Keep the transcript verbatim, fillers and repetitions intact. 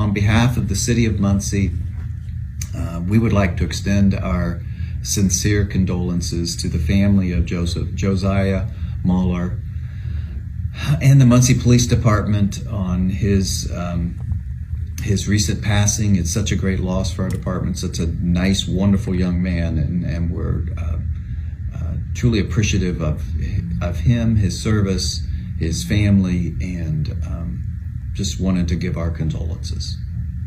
on behalf of the City of Muncie, uh, we would like to extend our sincere condolences to the family of Joseph Josiah Muller and the Muncie Police Department on his um, his recent passing. It's such a great loss for our department. Such a nice, wonderful young man, and, and we're uh, uh, truly appreciative of of him, his service, his family, and um, just wanted to give our condolences.